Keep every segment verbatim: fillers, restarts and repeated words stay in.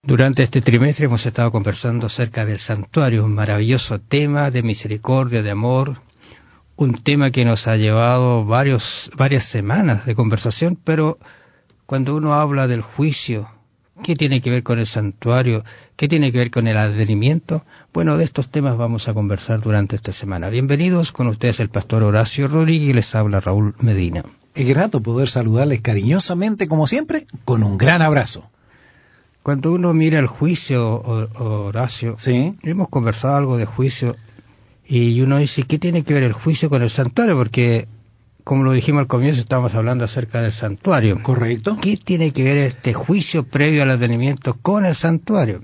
Durante este trimestre hemos estado conversando acerca del santuario, un maravilloso tema de misericordia, de amor, un tema que nos ha llevado varios, varias semanas de conversación, pero cuando uno habla del juicio, ¿qué tiene que ver con el santuario? ¿Qué tiene que ver con el advenimiento? Bueno, de estos temas vamos a conversar durante esta semana. Bienvenidos, con ustedes el pastor Horacio Rodríguez y les habla Raúl Medina. Es grato poder saludarles cariñosamente, como siempre, con un gran abrazo. Cuando uno mira el juicio, Horacio, ¿Sí? Hemos conversado algo de juicio y uno dice, ¿qué tiene que ver el juicio con el santuario? Porque, como lo dijimos al comienzo, estábamos hablando acerca del santuario. Correcto. ¿Qué tiene que ver este juicio previo al advenimiento con el santuario?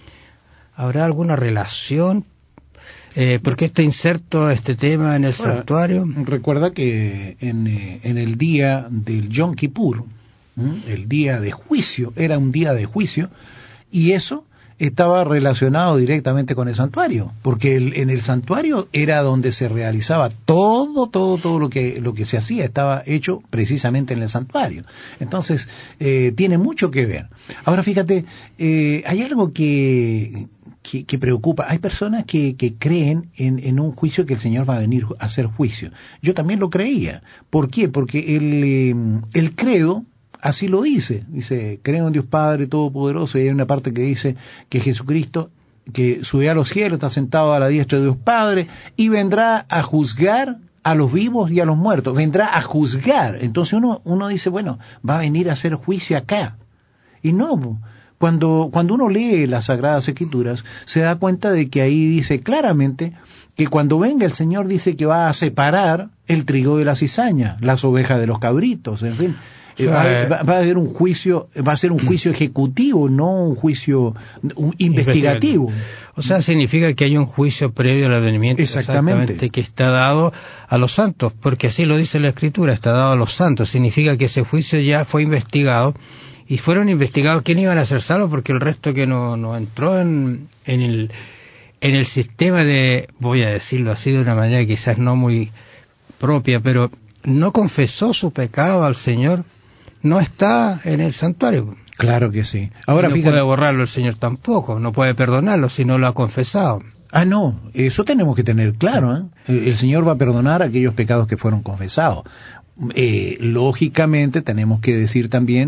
¿Habrá alguna relación? Eh, ¿Por qué está inserto este tema en el Bueno, santuario? Recuerda que en, eh, en el día del Yom Kippur, ¿m? el día de juicio, era un día de juicio, y eso estaba relacionado directamente con el santuario, porque el, en el santuario era donde se realizaba todo, todo, todo lo que lo que se hacía, estaba hecho precisamente en el santuario. Entonces, eh, tiene mucho que ver. Ahora, fíjate, eh, hay algo que, que, que preocupa. Hay personas que, que creen en, en un juicio, que el Señor va a venir a hacer juicio. Yo también lo creía. ¿Por qué? Porque el, eh, el credo así lo dice, dice, creo en Dios Padre Todopoderoso, y hay una parte que dice que Jesucristo, que sube a los cielos, está sentado a la diestra de Dios Padre, y vendrá a juzgar a los vivos y a los muertos, vendrá a juzgar. Entonces uno, uno dice, bueno, va a venir a hacer juicio acá. Y no, cuando, cuando uno lee las Sagradas Escrituras, se da cuenta de que ahí dice claramente que cuando venga el Señor dice que va a separar el trigo de la cizaña, las ovejas de los cabritos, en fin. Eh, va, va, va a haber un juicio, va a ser un juicio ejecutivo, no un juicio un investigativo. O sea, significa que hay un juicio previo al advenimiento, exactamente. exactamente, que está dado a los santos, porque así lo dice la Escritura, está dado a los santos. Significa que ese juicio ya fue investigado, y fueron investigados quién iban a ser salvos, porque el resto que no, no entró en, en el en el sistema de, voy a decirlo así de una manera quizás no muy propia, pero no confesó su pecado al Señor, no está en el santuario. Claro que sí. Ahora, no fíjate, puede borrarlo el Señor tampoco, no puede perdonarlo si no lo ha confesado. Ah, no, eso tenemos que tener claro, ¿eh? El Señor va a perdonar aquellos pecados que fueron confesados. Eh, lógicamente tenemos que decir también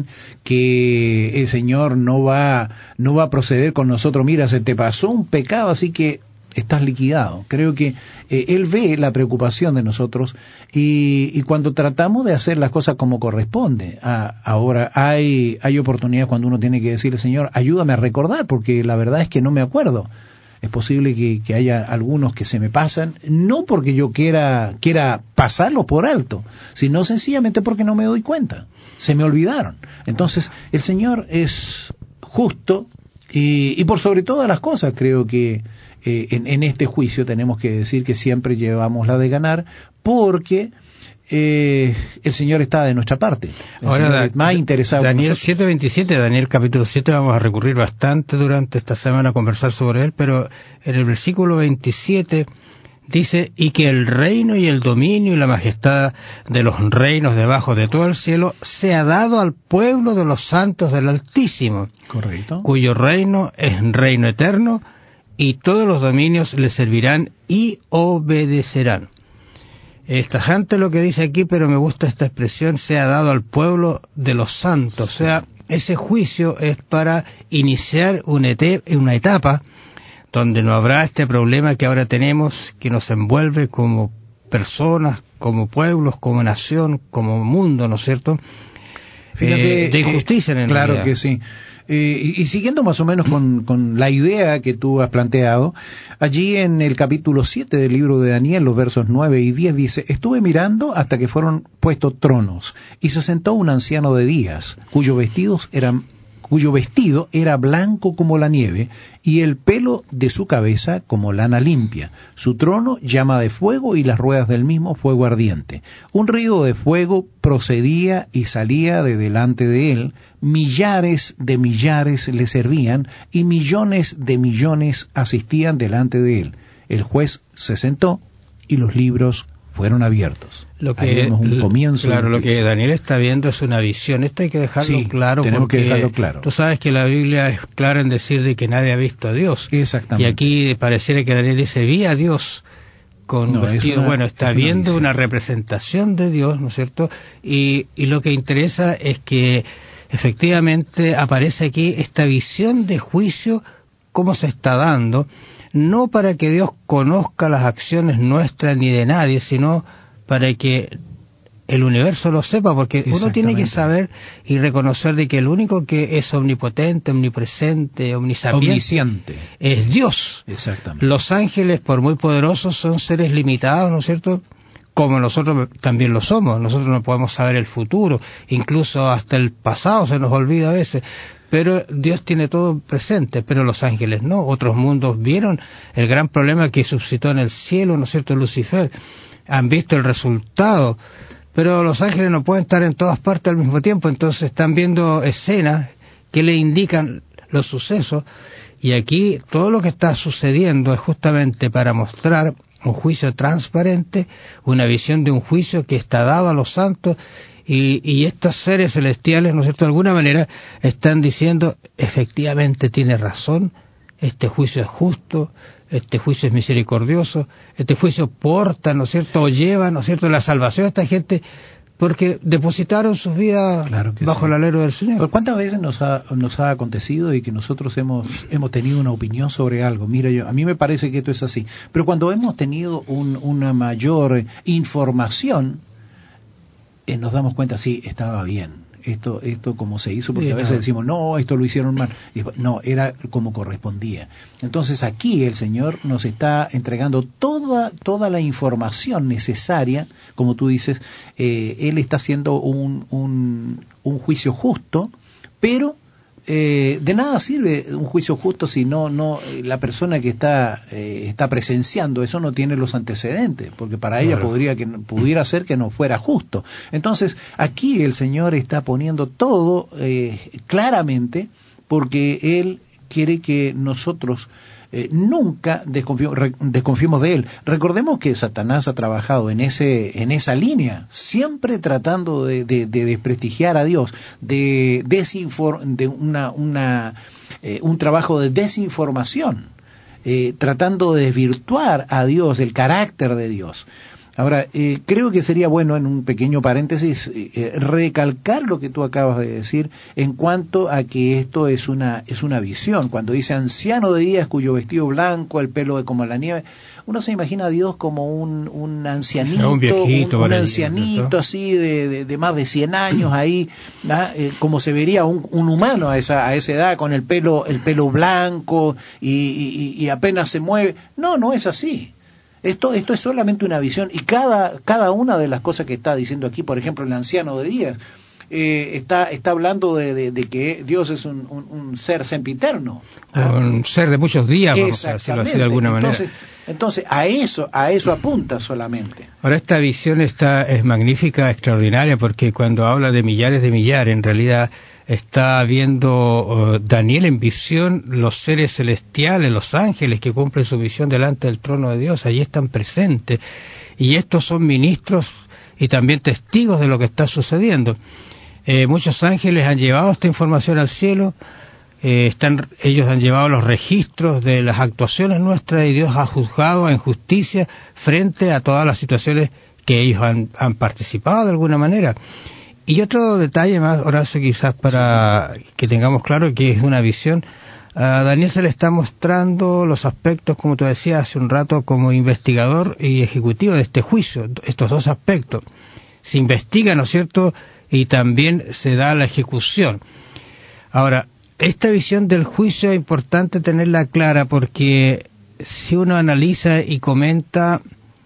que el Señor no va, no va a proceder con nosotros, mira, se te pasó un pecado, así que estás liquidado. Creo que eh, Él ve la preocupación de nosotros y, y cuando tratamos de hacer las cosas como corresponde, a, ahora hay, hay oportunidades cuando uno tiene que decirle, Señor, ayúdame a recordar, porque la verdad es que no me acuerdo. Es posible que, que haya algunos que se me pasan, no porque yo quiera, quiera pasarlos por alto, sino sencillamente porque no me doy cuenta, se me olvidaron. Entonces, el Señor es justo y, y por sobre todas las cosas creo que eh, en, en este juicio tenemos que decir que siempre llevamos la de ganar, porque Eh, el Señor está de nuestra parte. El Ahora, Señor es más interesado. Daniel siete veintisiete, Daniel capítulo siete, vamos a recurrir bastante durante esta semana a conversar sobre él, pero en el versículo veintisiete dice, y que el reino y el dominio y la majestad de los reinos debajo de todo el cielo sea dado al pueblo de los santos del Altísimo. Correcto. Cuyo reino es reino eterno, y todos los dominios le servirán y obedecerán. Es tajante lo que dice aquí, pero me gusta esta expresión, sea dado al pueblo de los santos. Sí. O sea, ese juicio es para iniciar una, ete- una etapa donde no habrá este problema que ahora tenemos, que nos envuelve como personas, como pueblos, como nación, como mundo, ¿no es cierto? Fíjate, eh, de injusticia eh, en el claro día. que sí. Eh, y, y siguiendo más o menos con, con la idea que tú has planteado, allí en el capítulo siete del libro de Daniel, los versos nueve y diez, dice, estuve mirando hasta que fueron puestos tronos, y se sentó un anciano de días, cuyos vestidos eran cuyo vestido era blanco como la nieve, y el pelo de su cabeza como lana limpia. Su trono llama de fuego, y las ruedas del mismo fuego ardiente. Un río de fuego procedía y salía de delante de él, millares de millares le servían, y millones de millones asistían delante de él. El juez se sentó, y los libros fueron abiertos. Lo que, Ahí vemos un comienzo. Claro, lo que juicio. Daniel está viendo es una visión. Esto hay que dejarlo sí, claro. Tenemos porque que dejarlo claro. Tú sabes que la Biblia es clara en decir de que nadie ha visto a Dios. Exactamente. Y aquí pareciera que Daniel dice, vi a Dios con no, vestido. Una, bueno, está viendo una, una representación de Dios, ¿no es cierto? Y, y lo que interesa es que efectivamente aparece aquí esta visión de juicio, cómo se está dando, no para que Dios conozca las acciones nuestras ni de nadie, sino para que el universo lo sepa, porque uno tiene que saber y reconocer de que el único que es omnipotente, omnipresente, omnisapiente, omnisciente es Dios. Exactamente. Los ángeles, por muy poderosos, son seres limitados, ¿no es cierto?, como nosotros también lo somos. Nosotros no podemos saber el futuro, incluso hasta el pasado se nos olvida a veces, pero Dios tiene todo presente, pero los ángeles no. Otros mundos vieron el gran problema que suscitó en el cielo, ¿no es cierto?, Lucifer, han visto el resultado, pero los ángeles no pueden estar en todas partes al mismo tiempo, entonces están viendo escenas que le indican los sucesos, y aquí todo lo que está sucediendo es justamente para mostrar un juicio transparente, una visión de un juicio que está dado a los santos, y, y estos seres celestiales, ¿no es cierto?, de alguna manera están diciendo, efectivamente tiene razón, este juicio es justo, este juicio es misericordioso, este juicio porta, ¿no es cierto?, o lleva, ¿no es cierto?, la salvación a esta gente, porque depositaron sus vidas claro bajo sí. el alero del Señor. Pero ¿cuántas veces nos ha, nos ha acontecido y que nosotros hemos hemos tenido una opinión sobre algo? Mira, yo a mí me parece que esto es así, pero cuando hemos tenido un, una mayor información, eh, nos damos cuenta, sí, estaba bien. Esto, esto como se hizo, porque sí, a veces no. decimos, no, esto lo hicieron mal. Y no, era como correspondía. Entonces aquí el Señor nos está entregando toda, toda la información necesaria, como tú dices, eh, Él está haciendo un, un, un juicio justo, pero eh, de nada sirve un juicio justo si no, no la persona que está, eh, está presenciando eso no tiene los antecedentes, porque para ella claro. podría que pudiera ser que no fuera justo. Entonces aquí el Señor está poniendo todo eh, claramente, porque Él quiere que nosotros eh, nunca desconfiemos, re, desconfiemos de Él. Recordemos que Satanás ha trabajado en ese en esa línea, siempre tratando de, de, de desprestigiar a Dios, de desinfor, de una una eh, un trabajo de desinformación, eh, tratando de desvirtuar a Dios, el carácter de Dios. Ahora, eh, creo que sería bueno, en un pequeño paréntesis, eh, recalcar lo que tú acabas de decir en cuanto a que esto es una es una visión. Cuando dice anciano de días cuyo vestido blanco, el pelo como la nieve, uno se imagina a Dios como un, un ancianito, un, viejito, un, un ancianito así de, de, de más de cien años ahí, eh, como se vería un, un humano a esa a esa edad, con el pelo el pelo blanco y, y, y apenas se mueve. No, no es así. Esto, esto es solamente una visión, y cada, cada una de las cosas que está diciendo aquí, por ejemplo, el anciano de días, eh, está, está hablando de, de, de que Dios es un, un, un ser sempiterno. ¿Ah? Un ser de muchos días, vamos a decirlo así de alguna entonces, manera. Entonces, a eso, a eso apunta solamente. Ahora, esta visión está, es magnífica, extraordinaria, porque cuando habla de millares de millares, en realidad está viendo uh, Daniel en visión los seres celestiales, los ángeles que cumplen su visión delante del trono de Dios, allí están presentes, y estos son ministros y también testigos de lo que está sucediendo. Eh, muchos ángeles han llevado esta información al cielo, eh, están, ellos han llevado los registros de las actuaciones nuestras, y Dios ha juzgado en justicia frente a todas las situaciones que ellos han, han participado de alguna manera. Y otro detalle más, Horacio, quizás para que tengamos claro que es una visión, a Daniel se le está mostrando los aspectos, como tú decías hace un rato, como investigador y ejecutivo de este juicio, estos dos aspectos. Se investiga, ¿no es cierto?, y también se da la ejecución. Ahora, esta visión del juicio es importante tenerla clara, porque si uno analiza y comenta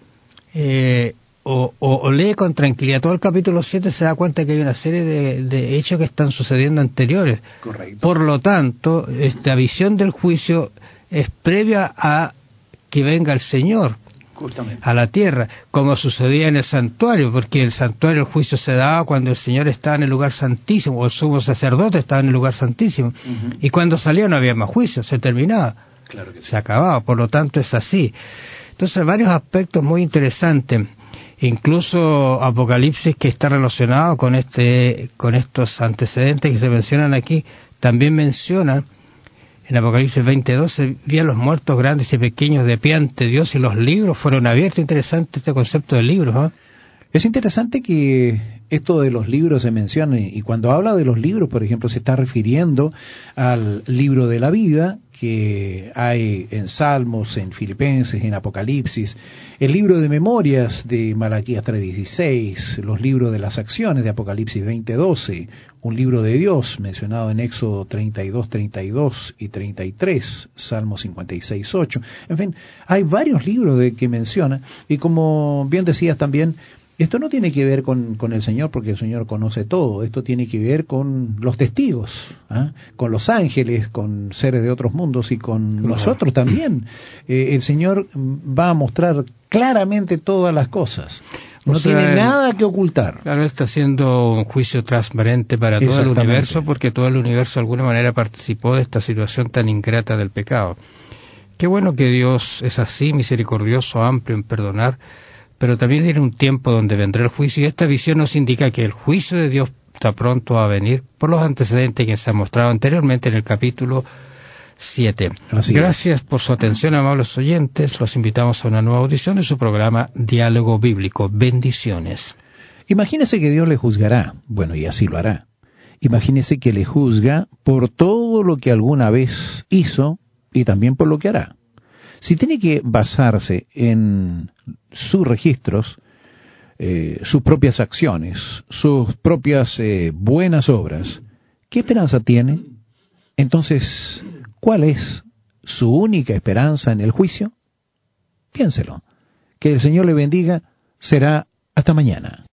eh, o, o, o lee con tranquilidad todo el capítulo siete, se da cuenta que hay una serie de, de hechos que están sucediendo anteriores. Correcto. Por lo tanto, esta visión del juicio es previa a que venga el Señor Justamente. a la tierra, como sucedía en el santuario, porque el santuario, el juicio se daba cuando el Señor estaba en el lugar santísimo, o el sumo sacerdote estaba en el lugar santísimo, uh-huh. y cuando salía no había más juicio, se terminaba, claro que sí. Se acababa, por lo tanto es así. Entonces, varios aspectos muy interesantes. Incluso Apocalipsis, que está relacionado con este con estos antecedentes que se mencionan aquí, también menciona en Apocalipsis veinte doce, vi a los muertos grandes y pequeños de pie ante Dios y los libros fueron abiertos. Interesante este concepto de libros, ¿eh? Es interesante que esto de los libros se mencione, y cuando habla de los libros, por ejemplo, se está refiriendo al libro de la vida que hay en Salmos, en Filipenses, en Apocalipsis, el libro de memorias de Malaquías tres dieciséis, los libros de las acciones de Apocalipsis veinte doce, un libro de Dios mencionado en Éxodo treinta y dos, treinta y dos y treinta y tres, Salmos cincuenta y seis, ocho. En fin, hay varios libros de que menciona, y como bien decías también, esto no tiene que ver con, con el Señor, porque el Señor conoce todo. Esto tiene que ver con los testigos, ¿eh? Con los ángeles, con seres de otros mundos y con claro. nosotros también. Eh, el Señor va a mostrar claramente todas las cosas. No o sea, tiene nada que ocultar. Claro, está haciendo un juicio transparente para todo el universo, porque todo el universo de alguna manera participó de esta situación tan ingrata del pecado. Qué bueno que Dios es así, misericordioso, amplio en perdonar, pero también tiene un tiempo donde vendrá el juicio, y esta visión nos indica que el juicio de Dios está pronto a venir por los antecedentes que se han mostrado anteriormente en el capítulo siete. Así Gracias es. por su atención, amables oyentes. Los invitamos a una nueva audición de su programa Diálogo Bíblico. Bendiciones. Imagínese que Dios le juzgará. Bueno, y así lo hará. Imagínese que le juzga por todo lo que alguna vez hizo y también por lo que hará. Si tiene que basarse en sus registros, eh, sus propias acciones, sus propias eh, buenas obras, ¿qué esperanza tiene? Entonces, ¿cuál es su única esperanza en el juicio? Piénselo. Que el Señor le bendiga. Será hasta mañana.